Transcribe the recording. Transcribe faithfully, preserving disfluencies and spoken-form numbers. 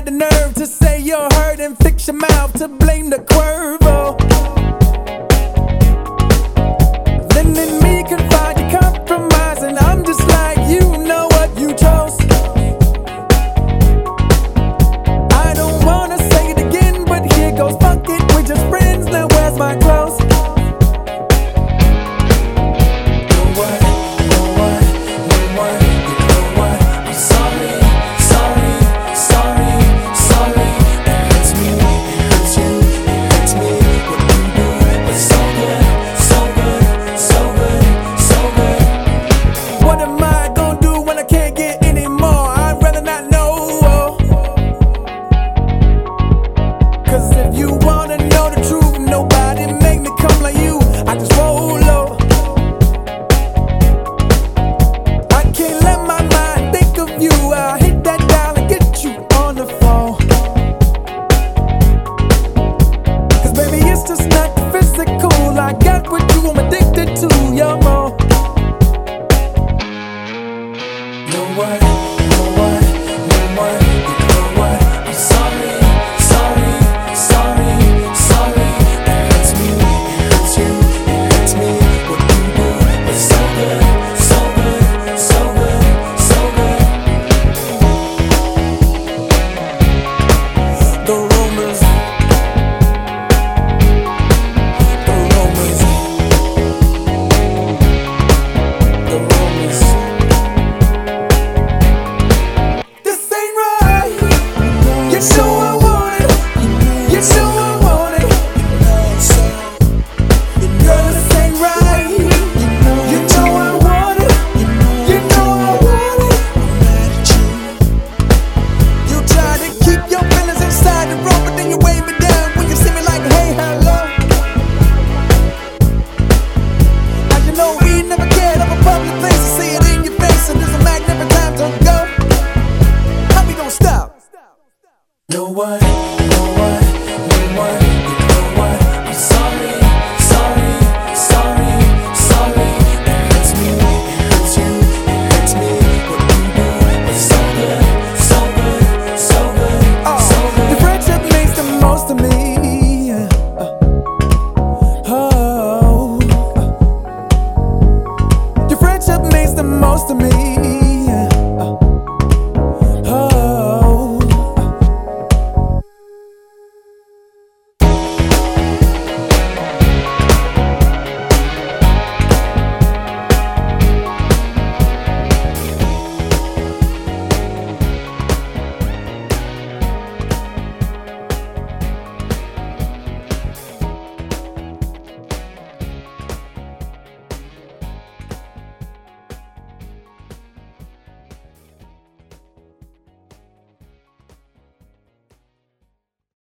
the nerve to say you're hurt and fix your mouth to blame the Cuervo. Then in me can find you compromise, and I'm just like, you know what you chose. I don't wanna say it again, but here goes, fuck it, we're just friends, now where's my clothes? I got what you, I'm addicted to your more. Know what, know what, know what, you know what, I'm sorry, sorry, sorry, sorry. It hurts me, it hurts you, it hurts me. What you do is so good, so good, so good, so good. The rumors, know what, know what, know what, you know what, I'm sorry.